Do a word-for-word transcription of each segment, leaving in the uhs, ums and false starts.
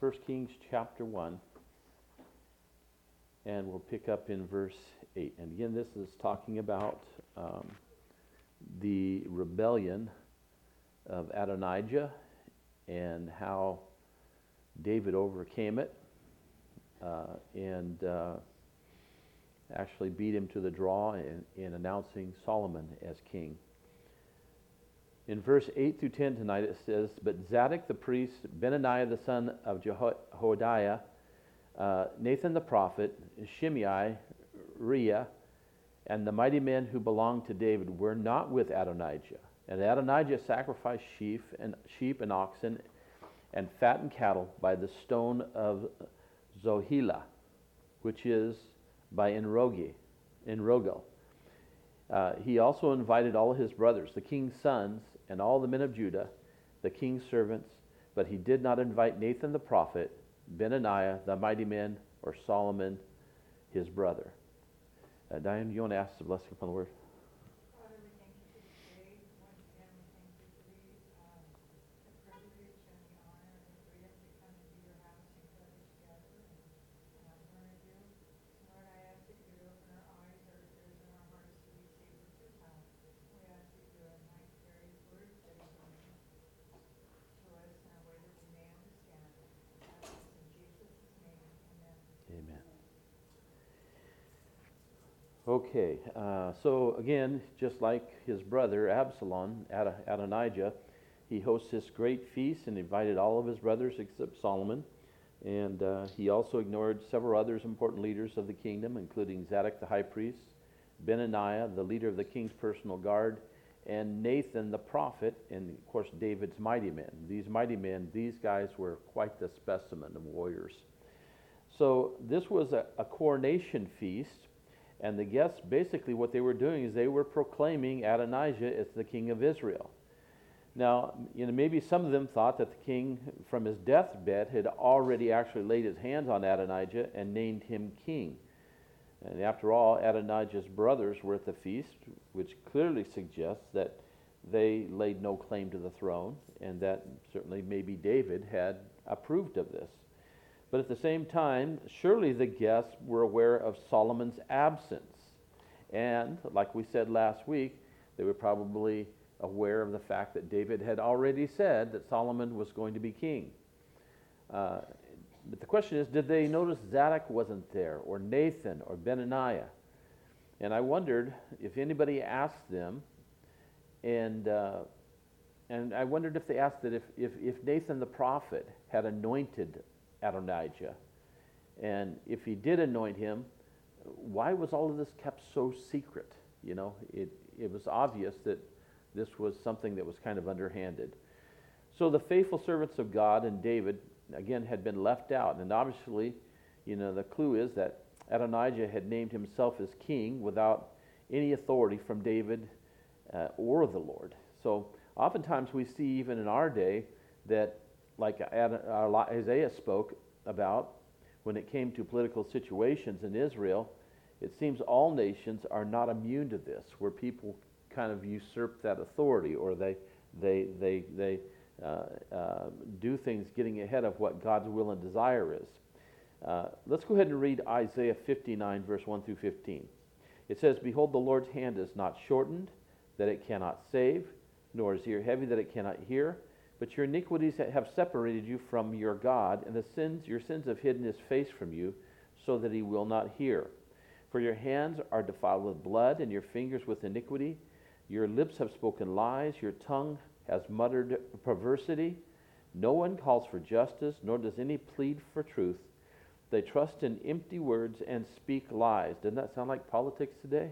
First Kings chapter one, and we'll pick up in verse eight. And again, this is talking about um, the rebellion of Adonijah and how David overcame it uh, and uh, actually beat him to the draw in, in announcing Solomon as king. In verse eight through ten tonight it says, "But Zadok the priest, Benaniah the son of Jehoiada, uh, Nathan the prophet, Shimei, Rhea, and the mighty men who belonged to David were not with Adonijah. And Adonijah sacrificed sheep and sheep and oxen and fattened cattle by the stone of Zohelah, which is by Enrogel. Enrogel. Uh, he also invited all his brothers, the king's sons, and all the men of Judah, the king's servants, but he did not invite Nathan the prophet, Benaniah, the mighty men, or Solomon, his brother." Uh, Diane, you want to ask the blessing upon the word? Father, we thank you for this day. Once again, we thank you for the, um, the privilege and the honor and the freedom to come into your house and gather together and, and learn of you. Lord, I ask that you would open our eyes, our ears, and our hearts to receive what you have. We ask that you anoint Gary's words that he will bring to us in a way that we may understand. I ask this in Jesus' name. Amen. Amen. Okay, uh, so again, just like his brother Absalom, Ad- Adonijah, he hosts this great feast and invited all of his brothers except Solomon. And uh, he also ignored several others important leaders of the kingdom, including Zadok the high priest, Benaniah, the leader of the king's personal guard, and Nathan the prophet, and of course David's mighty men. These mighty men, these guys were quite the specimen of warriors. So this was a, a coronation feast. And the guests, basically what they were doing is they were proclaiming Adonijah as the king of Israel. Now, you know, maybe some of them thought that the king from his deathbed had already actually laid his hands on Adonijah and named him king. And after all, Adonijah's brothers were at the feast, which clearly suggests that they laid no claim to the throne, and that certainly maybe David had approved of this. But at the same time, surely the guests were aware of Solomon's absence. And, like we said last week, they were probably aware of the fact that David had already said that Solomon was going to be king. Uh, but the question is, did they notice Zadok wasn't there, or Nathan, or Benaniah? And I wondered if anybody asked them, and uh, and I wondered if they asked that if, if, if Nathan the prophet had anointed Adonijah, and if he did anoint him, why was all of this kept so secret? You know, it it was obvious that this was something that was kind of underhanded. So the faithful servants of God and David, again, had been left out, and obviously, you know, the clue is that Adonijah had named himself as king without any authority from David uh, or the Lord. So oftentimes we see, even in our day, that like Isaiah spoke about when it came to political situations in Israel, it seems all nations are not immune to this, where people kind of usurp that authority, or they they they they uh, uh, do things getting ahead of what God's will and desire is. Uh, let's go ahead and read Isaiah fifty-nine, verse one through fifteen. It says, "Behold, the Lord's hand is not shortened, that it cannot save, nor his ear heavy, that it cannot hear. But your iniquities have separated you from your God, and the sins, your sins have hidden his face from you, so that he will not hear. For your hands are defiled with blood, and your fingers with iniquity. Your lips have spoken lies, your tongue has muttered perversity. No one calls for justice, nor does any plead for truth. They trust in empty words and speak lies." Doesn't that sound like politics today?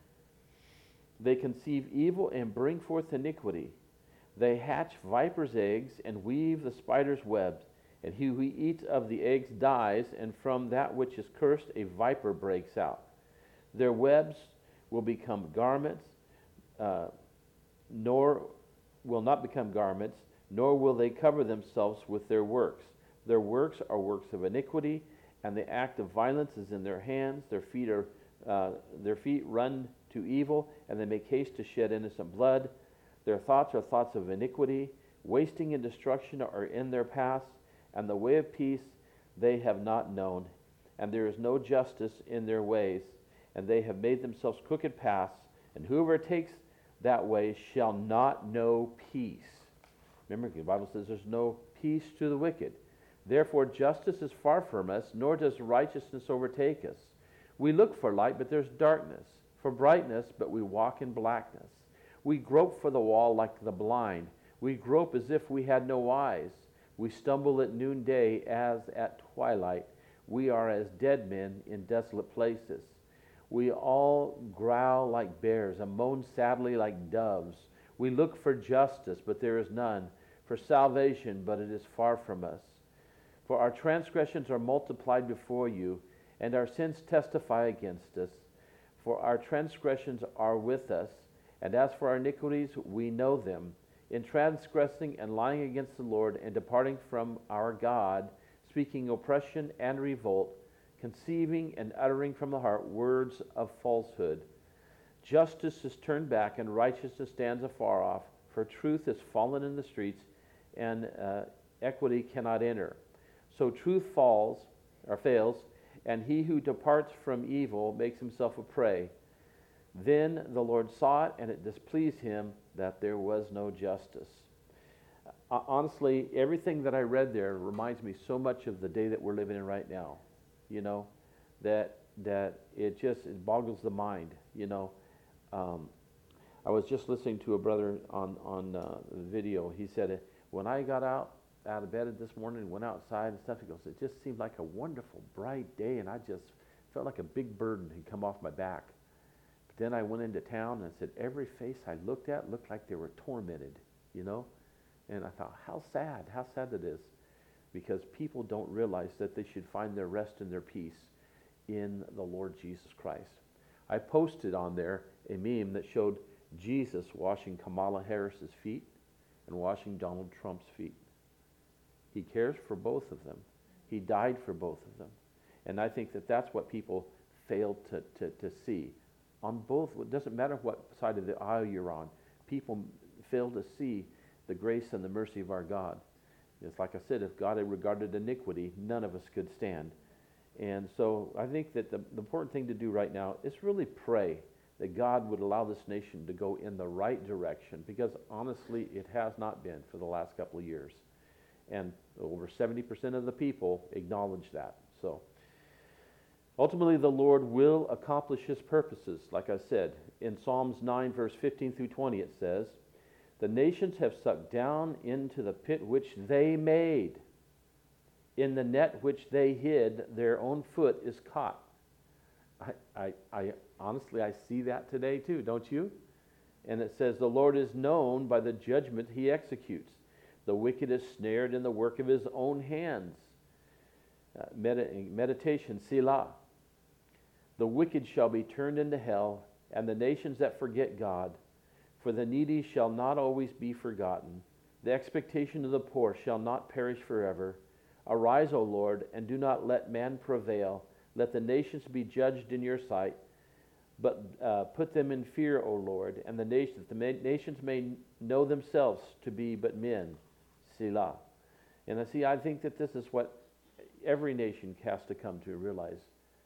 "They conceive evil and bring forth iniquity. They hatch viper's eggs and weave the spider's webs, and he who eats of the eggs dies, and from that which is cursed a viper breaks out. Their webs will become garments, uh, nor will not become garments, nor will they cover themselves with their works. Their works are works of iniquity, and the act of violence is in their hands. Their feet are uh, their feet run to evil, and they make haste to shed innocent blood. Their thoughts are thoughts of iniquity. Wasting and destruction are in their paths, and the way of peace they have not known, and there is no justice in their ways, and they have made themselves crooked paths, and whoever takes that way shall not know peace. Remember, the Bible says there's no peace to the wicked. Therefore, justice is far from us, nor does righteousness overtake us. We look for light, but there's darkness, for brightness, but we walk in blackness. We grope for the wall like the blind. We grope as if we had no eyes. We stumble at noonday as at twilight. We are as dead men in desolate places. We all growl like bears and moan sadly like doves. We look for justice, but there is none, for salvation, but it is far from us. For our transgressions are multiplied before you, and our sins testify against us. For our transgressions are with us, and as for our iniquities, we know them. In transgressing and lying against the Lord, and departing from our God, speaking oppression and revolt, conceiving and uttering from the heart words of falsehood. Justice is turned back, and righteousness stands afar off, for truth is fallen in the streets, and uh, equity cannot enter. So truth falls, or fails, and he who departs from evil makes himself a prey. Then the Lord saw it, and it displeased him that there was no justice. Uh, honestly, everything that I read there reminds me so much of the day that we're living in right now. You know, that that it just it boggles the mind. You know, um, I was just listening to a brother on on uh, the video. He said, when I got out out of bed this morning and went outside and stuff, he goes, it just seemed like a wonderful, bright day, and I just felt like a big burden had come off my back. But then I went into town, and I said, every face I looked at looked like they were tormented, you know? And I thought, how sad, how sad that is, because people don't realize that they should find their rest and their peace in the Lord Jesus Christ. I posted on there a meme that showed Jesus washing Kamala Harris's feet and washing Donald Trump's feet. He cares for both of them. He died for both of them. And I think that that's what people fail to, to, to see. On both, it doesn't matter what side of the aisle you're on, people fail to see the grace and the mercy of our God. It's like I said, if God had regarded iniquity, none of us could stand. And so I think that the, the important thing to do right now is really pray that God would allow this nation to go in the right direction, because honestly, it has not been for the last couple of years. And over seventy percent of the people acknowledge that. So ultimately, the Lord will accomplish his purposes. Like I said, in Psalms nine, verse fifteen through twenty, it says, the nations have sucked down into the pit which they made. In the net which they hid, their own foot is caught. I, I, I honestly, I see that today too, don't you? And it says, the Lord is known by the judgment he executes. The wicked is snared in the work of his own hands. Uh, med- meditation, Selah. The wicked shall be turned into hell, and the nations that forget God. For the needy shall not always be forgotten. The expectation of the poor shall not perish forever. Arise, O Lord, and do not let man prevail. Let the nations be judged in your sight. But uh, put them in fear, O Lord, and the nations, the nations may know themselves to be but men. Selah. And I see, I think that this is what every nation has to come to realize.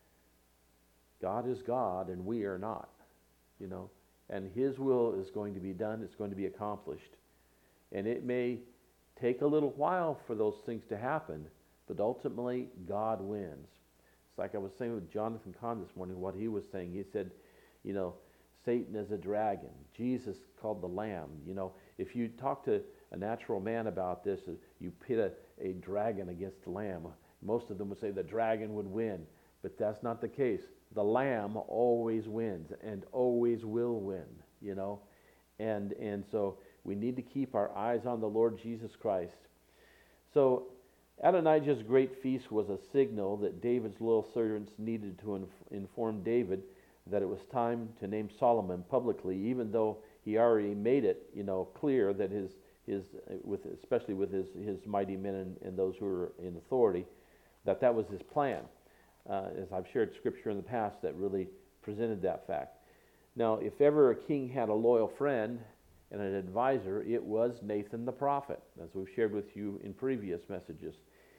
God is God, and we are not, you know. And his will is going to be done. It's going to be accomplished. And it may take a little while for those things to happen, but ultimately, God wins. It's like I was saying with Jonathan Kahn this morning, what he was saying. He said, you know, Satan is a dragon. Jesus called the lamb. You know, if you talk to a natural man about this, you pit a, a dragon against the lamb, most of them would say the dragon would win. But that's not the case. The lamb always wins and always will win, you know. And and so we need to keep our eyes on the Lord Jesus Christ. So Adonijah's great feast was a signal that David's loyal servants needed to inf- inform David that it was time to name Solomon publicly, even though he already made it, you know, clear that his his with especially with his his mighty men and, and those who were in authority, that that was his plan. Uh, as I've shared scripture in the past that really presented that fact. Now, if ever a king had a loyal friend and an advisor, it was Nathan the prophet, as we've shared with you in previous messages.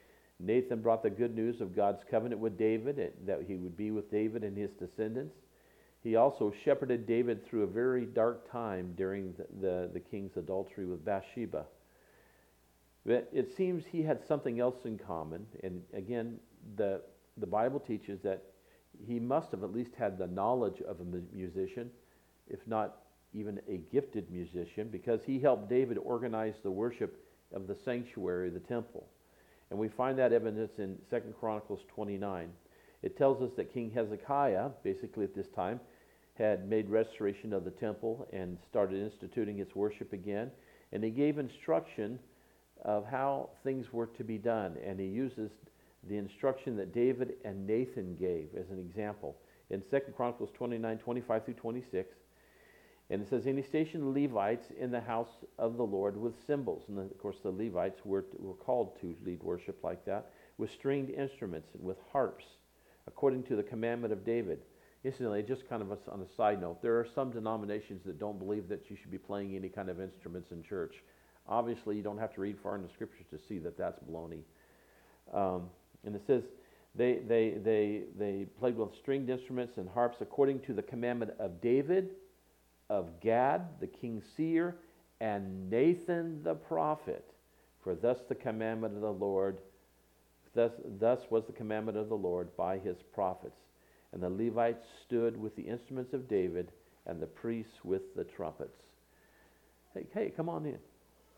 Nathan brought the good news of God's covenant with David, and that he would be with David and his descendants. He also shepherded David through a very dark time during the, the, the king's adultery with Bathsheba. But it seems he had something else in common, and again, the, the Bible teaches that he must have at least had the knowledge of a mu- musician, if not even a gifted musician, because he helped David organize the worship of the sanctuary, the temple. And we find that evidence in Second Chronicles twenty-nine. It tells us that King Hezekiah, basically at this time, had made restoration of the temple and started instituting its worship again. And he gave instruction of how things were to be done. And he uses the instruction that David and Nathan gave as an example. In Second Chronicles twenty-nine, twenty-five through twenty-six, and it says, and he stationed Levites in the house of the Lord with cymbals. And of course the Levites were, were called to lead worship like that, with stringed instruments and with harps, according to the commandment of David. Incidentally, just kind of on a side note, there are some denominations that don't believe that you should be playing any kind of instruments in church. Obviously, you don't have to read far in the scriptures to see that that's baloney. Um, and it says, they, they, they, they played with stringed instruments and harps according to the commandment of David, of Gad, the king's seer, and Nathan the prophet. For thus the commandment of the Lord, thus, thus was the commandment of the Lord by his prophets. And the Levites stood with the instruments of David, and the priests with the trumpets. Hey, hey, come on in.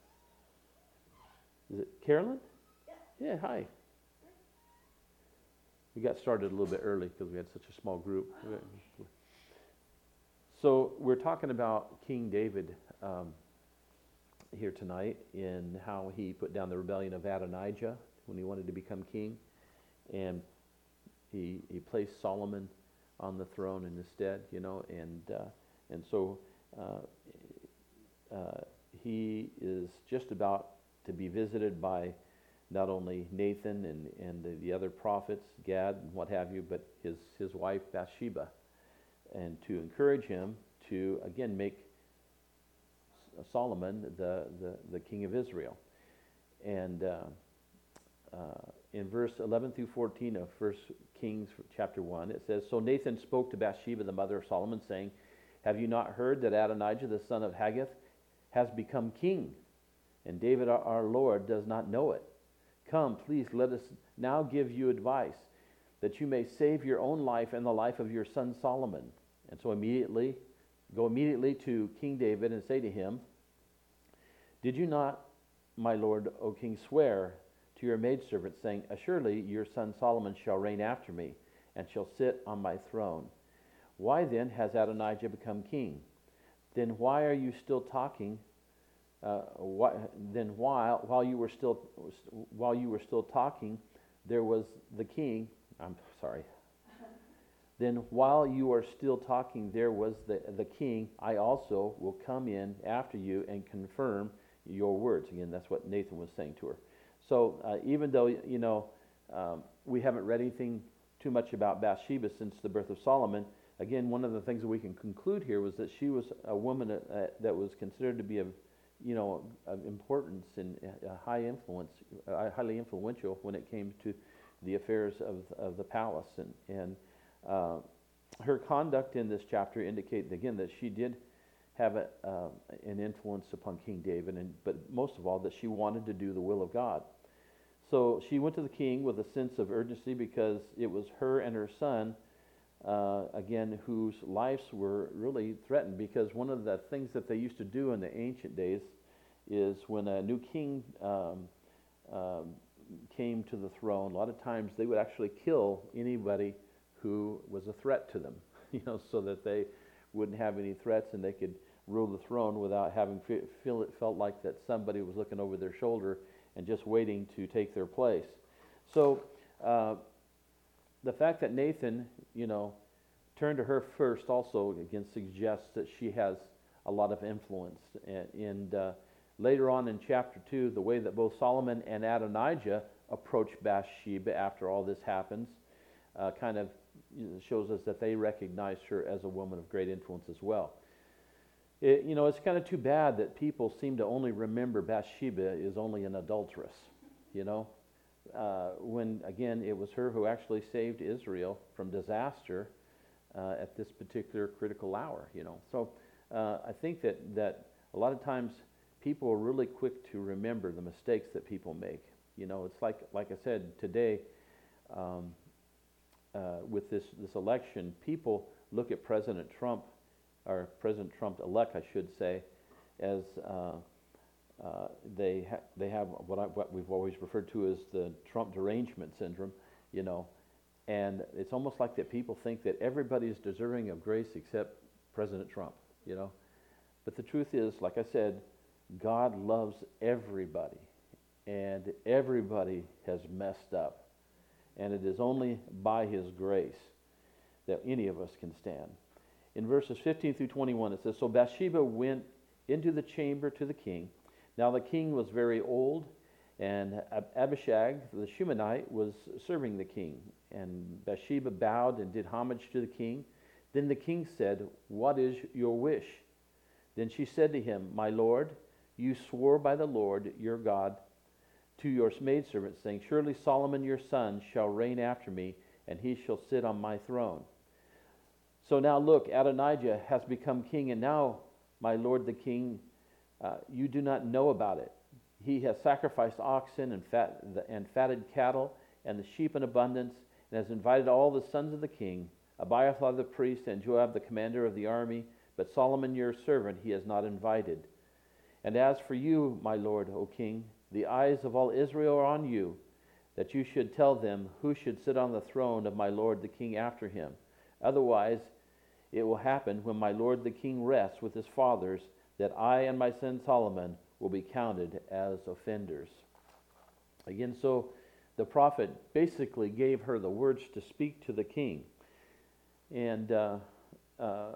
Is it Carolyn? Yeah. Yeah, hi. We got started a little bit early because we had such a small group. So we're talking about King David um, here tonight, in how he put down the rebellion of Adonijah when he wanted to become king, and he he placed Solomon on the throne in his stead, you know, and uh, and so uh, uh, he is just about to be visited by not only Nathan and and the, the other prophets, Gad and what have you, but his his wife Bathsheba, and to encourage him to again make Solomon the, the, the king of Israel. And uh, uh, in verse eleven through fourteen of First Kings chapter one, it says, so Nathan spoke to Bathsheba, the mother of Solomon, saying, have you not heard that Adonijah, the son of Haggith, has become king, and David our, our Lord does not know it? Come, please, let us now give you advice, that you may save your own life and the life of your son Solomon. And so immediately, go immediately to King David and say to him, did you not, my lord, O king, swear to your maidservant, saying, assuredly your son Solomon shall reign after me, and shall sit on my throne? Why then has Adonijah become king? Then why are you still talking? Uh, why, then while while you were still while you were still talking, there was the king. I'm sorry. Then while you are still talking, there was the, the king. I also will come in after you and confirm your words. Again, that's what Nathan was saying to her. So uh, even though, you know, um, we haven't read anything too much about Bathsheba since the birth of Solomon, again, one of the things that we can conclude here was that she was a woman uh, that was considered to be of, you know, of importance and uh, high influence, uh, highly influential when it came to the affairs of, of the palace. And, and Uh, her conduct in this chapter indicates again that she did have a, uh, an influence upon King David, and but most of all that she wanted to do the will of God. So she went to the king with a sense of urgency because it was her and her son, uh, again, whose lives were really threatened. Because one of the things that they used to do in the ancient days is when a new king um, um, came to the throne, a lot of times they would actually kill anybody who was a threat to them, you know, so that they wouldn't have any threats and they could rule the throne without having fe- feel it felt like that somebody was looking over their shoulder and just waiting to take their place. So uh, the fact that Nathan, you know, turned to her first also again suggests that she has a lot of influence. And, and uh, later on in chapter two, the way that both Solomon and Adonijah approach Bathsheba after all this happens uh, kind of shows us that they recognized her as a woman of great influence as well. It, you know, it's kind of too bad that people seem to only remember Bathsheba is only an adulteress, you know. uh, when, again, it was her who actually saved Israel from disaster uh, at this particular critical hour, you know. So uh, I think that, that a lot of times people are really quick to remember the mistakes that people make. You know, it's like, like I said, today, um, uh, with this, this election, people look at President Trump, or President Trump-elect, I should say, as uh, uh, they, ha- they have what, I, what we've always referred to as the Trump derangement syndrome, you know. And it's almost like that people think that everybody is deserving of grace except President Trump, you know. But the truth is, like I said, God loves everybody, and everybody has messed up. And it is only by His grace that any of us can stand. In verses fifteen through twenty-one, it says, So Bathsheba went into the chamber to the king. Now the king was very old, and Abishag, the Shunammite, was serving the king. And Bathsheba bowed and did homage to the king. Then the king said, What is your wish? Then she said to him, My lord, you swore by the Lord your God to your maidservant, saying, Surely Solomon your son shall reign after me, and he shall sit on my throne. So now look, Adonijah has become king, and now, my lord the king, uh, you do not know about it. He has sacrificed oxen and, fat, and fatted cattle and the sheep in abundance, and has invited all the sons of the king, Abiathar the priest and Joab the commander of the army, but Solomon your servant he has not invited. And as for you, my lord, O king, the eyes of all Israel are on you, that you should tell them who should sit on the throne of my lord the king after him. Otherwise, it will happen when my lord the king rests with his fathers, that I and my son Solomon will be counted as offenders. Again, so the prophet basically gave her the words to speak to the king. And uh, uh,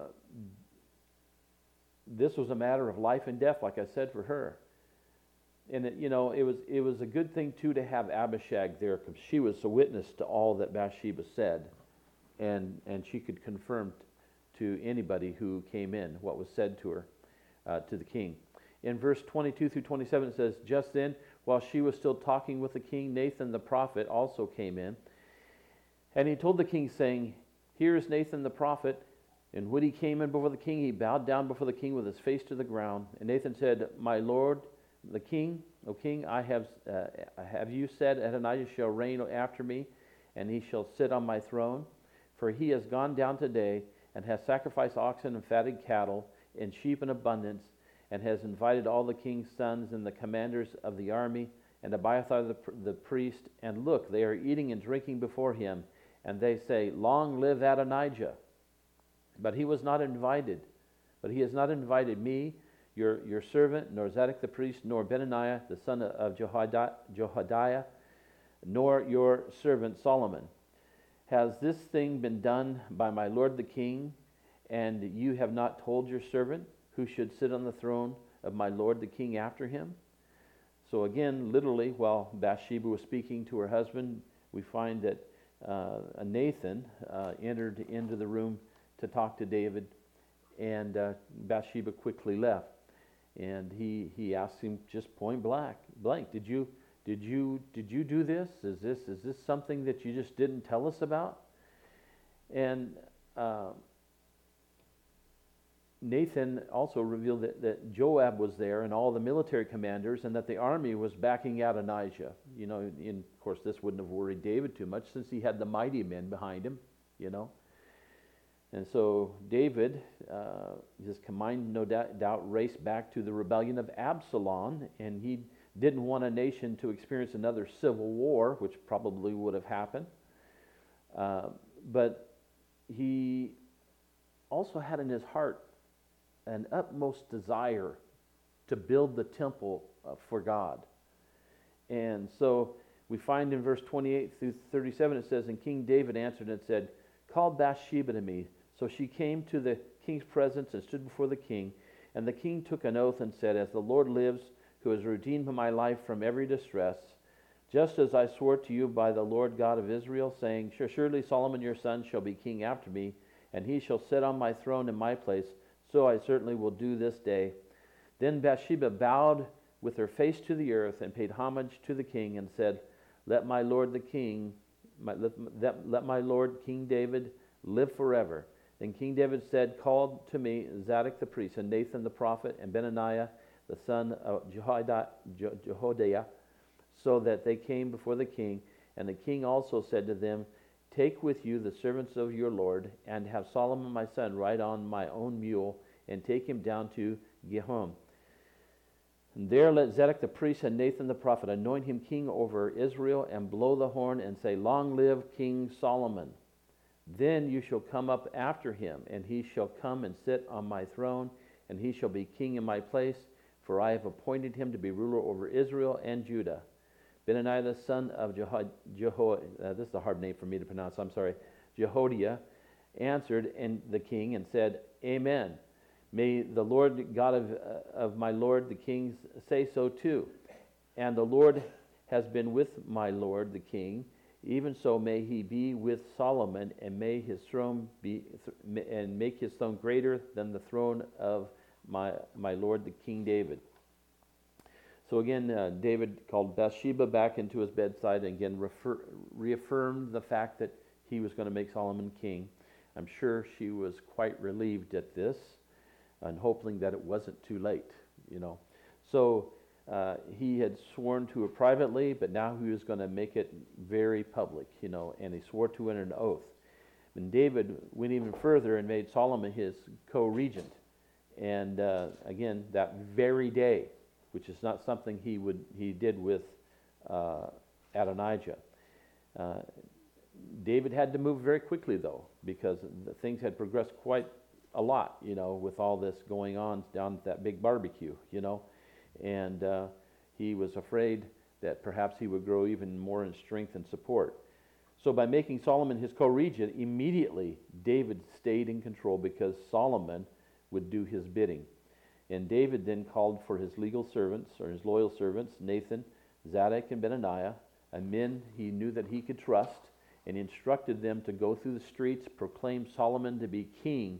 this was a matter of life and death, like I said, for her. And it, you know, it was it was a good thing too to have Abishag there, because she was a witness to all that Bathsheba said, and and she could confirm t- to anybody who came in what was said to her, uh, to the king. In verse twenty-two through twenty-seven, it says, Just then, while she was still talking with the king, Nathan the prophet also came in, and he told the king, saying, Here is Nathan the prophet. And when he came in before the king, he bowed down before the king with his face to the ground. And Nathan said, My lord, the king, O king, I have uh, have you said Adonijah shall reign after me, and he shall sit on my throne? For he has gone down today, and has sacrificed oxen and fatted cattle, and sheep in abundance, and has invited all the king's sons and the commanders of the army, and Abiathar the, the priest. And look, they are eating and drinking before him, and they say, Long live Adonijah. But he was not invited. But he has not invited me, your your servant, nor Zadok the priest, nor Benaniah the son of Jehoiada, Jehoiada, nor your servant Solomon. Has this thing been done by my lord the king, and you have not told your servant who should sit on the throne of my lord the king after him? So again, literally, while Bathsheba was speaking to her husband, we find that uh, Nathan uh, entered into the room to talk to David, and uh, Bathsheba quickly left. And he, he asked him just point blank, blank, did you did you did you do this? Is this is this something that you just didn't tell us about? And uh, Nathan also revealed that, that Joab was there and all the military commanders, and that the army was backing Adonijah. You know, and of course this wouldn't have worried David too much, since he had the mighty men behind him, you know. And so David, uh, his mind no doubt, doubt raced back to the rebellion of Absalom, and he didn't want a nation to experience another civil war, which probably would have happened. Uh, but he also had in his heart an utmost desire to build the temple uh, for God. And so we find in verse twenty-eight through thirty-seven, it says, And King David answered and said, Call Bathsheba to me. So she came to the king's presence and stood before the king. And the king took an oath and said, As the Lord lives, who has redeemed my life from every distress, just as I swore to you by the Lord God of Israel, saying, Surely Solomon your son shall be king after me, and he shall sit on my throne in my place, so I certainly will do this day. Then Bathsheba bowed with her face to the earth and paid homage to the king and said, let my lord the king, my, let, let, let my lord King David live forever. Then King David said, call to me Zadok the priest, and Nathan the prophet, and Benaniah the son of Jehoiada, Je, Jehoiada, so that they came before the king. And the king also said to them, take with you the servants of your lord, and have Solomon my son ride on my own mule, and take him down to Gihon. And there let Zadok the priest and Nathan the prophet anoint him king over Israel, and blow the horn, and say, long live King Solomon. Then you shall come up after him, and he shall come and sit on my throne, and he shall be king in my place, for I have appointed him to be ruler over Israel and Judah. Benaniah the son of Jeho, Jeho uh, this is a hard name for me to pronounce, I'm sorry, Jehoiada, answered and the king and said, amen. May the Lord God of, uh, of my lord the king say so too. And the Lord has been with my lord the king, even so may he be with Solomon, and may his throne be, and make his throne greater than the throne of my my lord the King David. So again, uh, David called Bathsheba back into his bedside, and again refer, reaffirmed the fact that he was going to make Solomon king. I'm sure she was quite relieved at this, and hoping that it wasn't too late, you know. So uh, he had sworn to her privately, but now he was going to make it very public, you know, and he swore to it an oath. And David went even further and made Solomon his co-regent. And uh, again, that very day, which is not something he would he did with uh, Adonijah. Uh, David had to move very quickly, though, because the things had progressed quite a lot, you know, with all this going on down at that big barbecue, you know. And uh, he was afraid that perhaps he would grow even more in strength and support. So by making Solomon his co-regent, immediately David stayed in control because Solomon would do his bidding. And David then called for his legal servants, or his loyal servants, Nathan, Zadok, and Benaniah, and men he knew that he could trust, and instructed them to go through the streets, proclaim Solomon to be king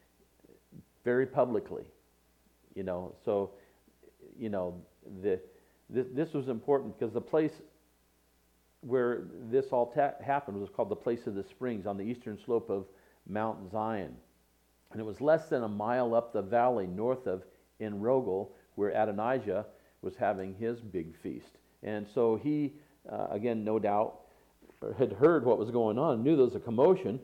very publicly. You know, so, you know, the, this, this was important because the place where this all ta- happened was called the Place of the Springs on the eastern slope of Mount Zion. And it was less than a mile up the valley north of En Rogel, where Adonijah was having his big feast. And so he, uh, again, no doubt, had heard what was going on, knew there was a commotion.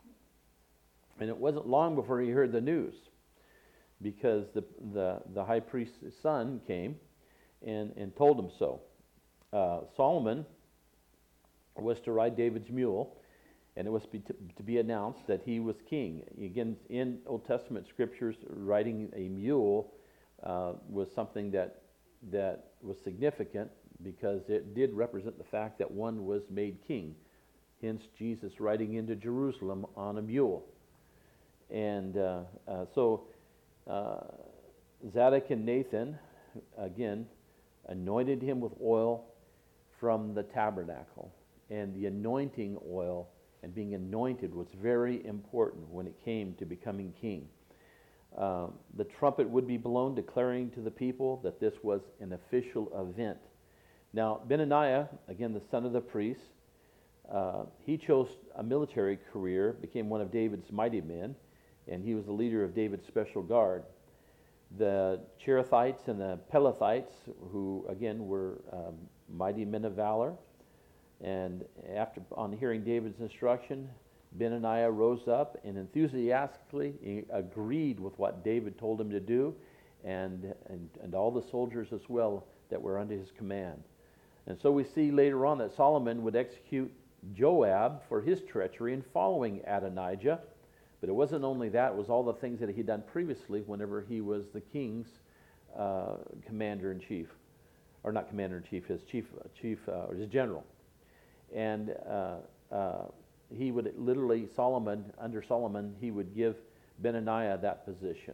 And it wasn't long before he heard the news, because the the, the high priest's son came and, and told him so. Uh, Solomon was to ride David's mule, and it was be to, to be announced that he was king. Again, in Old Testament scriptures, riding a mule uh, was something that that was significant because it did represent the fact that one was made king. Hence, Jesus riding into Jerusalem on a mule. And uh, uh, so uh, Zadok and Nathan, again, anointed him with oil from the tabernacle. And the anointing oil and being anointed was very important when it came to becoming king. Um, the trumpet would be blown, declaring to the people that this was an official event. Now, Benaniah, again the son of the priest, uh, he chose a military career, became one of David's mighty men, and he was the leader of David's special guard. The Cherethites and the Pelethites, who again were um, mighty men of valor, and after on hearing David's instruction, Benaniah rose up and enthusiastically agreed with what David told him to do, and, and, and all the soldiers as well that were under his command. And so we see later on that Solomon would execute Joab for his treachery in following Adonijah. But it wasn't only that, it was all the things that he'd done previously whenever he was the king's uh, commander-in-chief. Or not commander-in-chief, his chief, chief uh, or his general. And uh, uh, he would literally, Solomon, under Solomon, he would give Benaniah that position.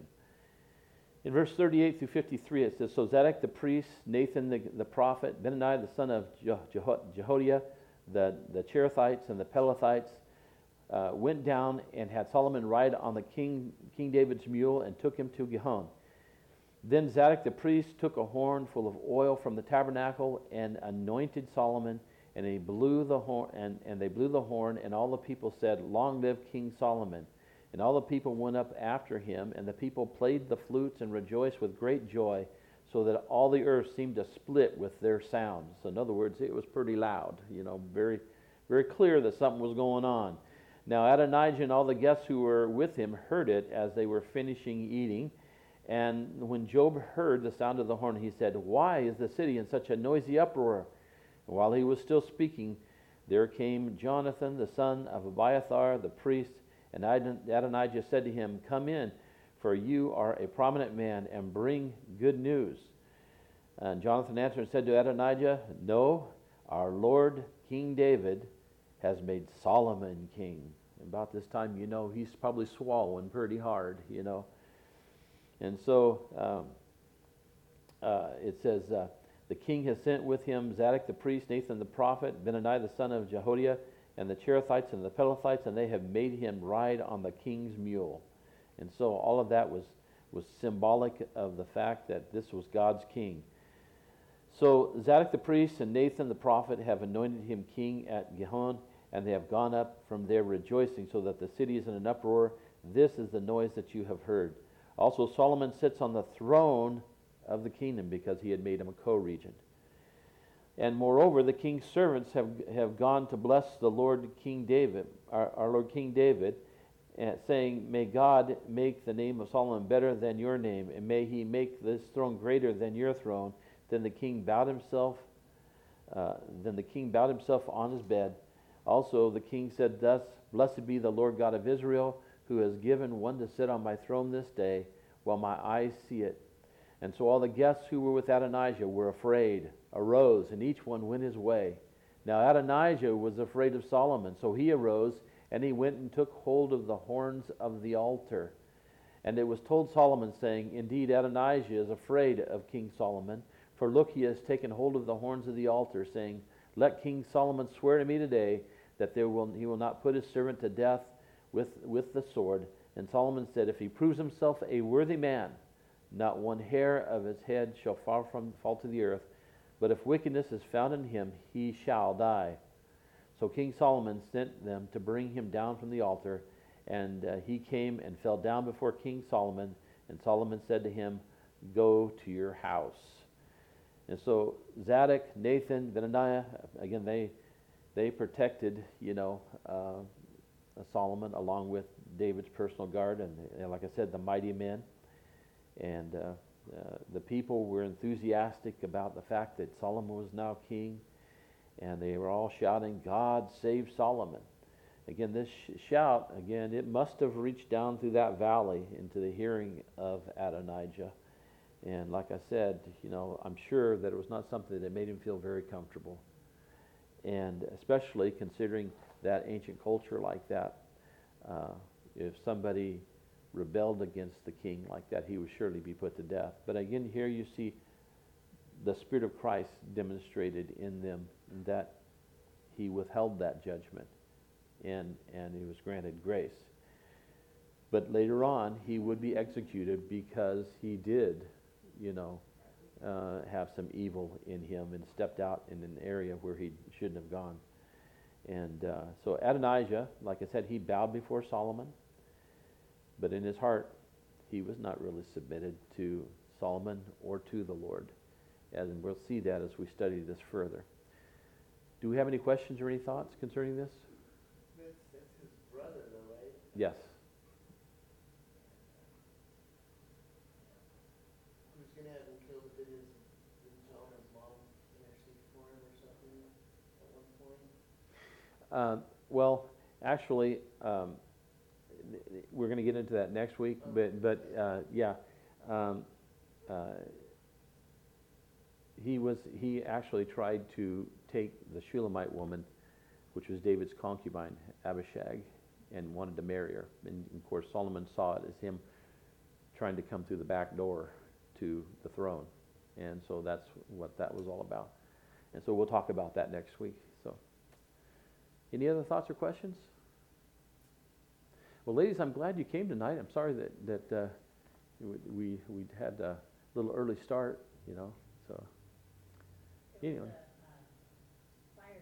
In verse thirty-eight through fifty-three, it says, so Zadok the priest, Nathan the, the prophet, Benaniah the son of Je- Jeho- Jehoiada, the, the Cherethites and the Pelethites, uh, went down and had Solomon ride on the king, King David's mule and took him to Gihon. Then Zadok the priest took a horn full of oil from the tabernacle and anointed Solomon And he blew the horn, and, and they blew the horn, and all the people said, "Long live King Solomon." And all the people went up after him, and the people played the flutes and rejoiced with great joy, so that all the earth seemed to split with their sounds. So in other words, it was pretty loud, you know, very, very clear that something was going on. Now Adonijah and all the guests who were with him heard it as they were finishing eating. And when Job heard the sound of the horn, he said, "Why is the city in such a noisy uproar?" And while he was still speaking, there came Jonathan, the son of Abiathar, the priest, and Adonijah said to him, "Come in, for you are a prominent man, and bring good news." And Jonathan answered and said to Adonijah, "No, our Lord King David has made Solomon king." About this time, you know, he's probably swallowing pretty hard, you know. And so um, uh, it says, uh, the king has sent with him Zadok the priest, Nathan the prophet, Benaniah the son of Jehoiada, and the Cherethites and the Pelethites, and they have made him ride on the king's mule. And so all of that was, was symbolic of the fact that this was God's king. So Zadok the priest and Nathan the prophet have anointed him king at Gihon, and they have gone up from there rejoicing, so that the city is in an uproar. This is the noise that you have heard. Also Solomon sits on the throne of the kingdom, because he had made him a co-regent. And moreover, the king's servants have, have gone to bless the Lord King David, our, our Lord King David, uh, saying, "May God make the name of Solomon better than your name, and may he make this throne greater than your throne." Then the king bowed himself. Uh, then the king bowed himself on his bed. Also the king said, "Thus, blessed be the Lord God of Israel, who has given one to sit on my throne this day, while my eyes see it." And so all the guests who were with Adonijah were afraid, arose, and each one went his way. Now Adonijah was afraid of Solomon, so he arose, and he went and took hold of the horns of the altar. And it was told Solomon, saying, "Indeed, Adonijah is afraid of King Solomon, for look, he has taken hold of the horns of the altar, saying, 'Let King Solomon swear to me today that there will, he will not put his servant to death with, with the sword.' And Solomon said, 'If he proves himself a worthy man, not one hair of his head shall fall from fall to the earth. But if wickedness is found in him, he shall die.' So King Solomon sent them to bring him down from the altar, and uh, he came and fell down before King Solomon. And Solomon said to him, 'Go to your house.'" And so Zadok, Nathan, Benaniah, again, they they protected, you know, uh, Solomon, along with David's personal guard, and, and like I said, the mighty men. And uh, uh, the people were enthusiastic about the fact that Solomon was now king, and they were all shouting, "God save Solomon." Again, this sh- shout, again, it must have reached down through that valley into the hearing of Adonijah. And like I said, you know, I'm sure that it was not something that made him feel very comfortable. And especially considering that ancient culture like that, uh, if somebody rebelled against the king like that, he would surely be put to death. But again, here you see the Spirit of Christ demonstrated in them, that he withheld that judgment, and, and he was granted grace. But later on, he would be executed because he did, you know, uh, have some evil in him and stepped out in an area where he shouldn't have gone. And uh, so Adonijah, like I said, he bowed before Solomon, but in his heart, he was not really submitted to Solomon or to the Lord. And we'll see that as we study this further. Do we have any questions or any thoughts concerning this? That's, that's his brother, though, right? Yes. Who's going to have him killed? Did his, did Solomon's mom intercede for him or something at one point? Uh, well, actually, um, we're going to get into that next week, Oh. but but uh, yeah, um, uh, he was he actually tried to take the Shulamite woman, which was David's concubine, Abishag, and wanted to marry her. And of course, Solomon saw it as him trying to come through the back door to the throne, and so that's what that was all about. And so we'll talk about that next week. So, any other thoughts or questions? Well, ladies, I'm glad you came tonight. I'm sorry that that uh, we we had a little early start, you know. So anyway.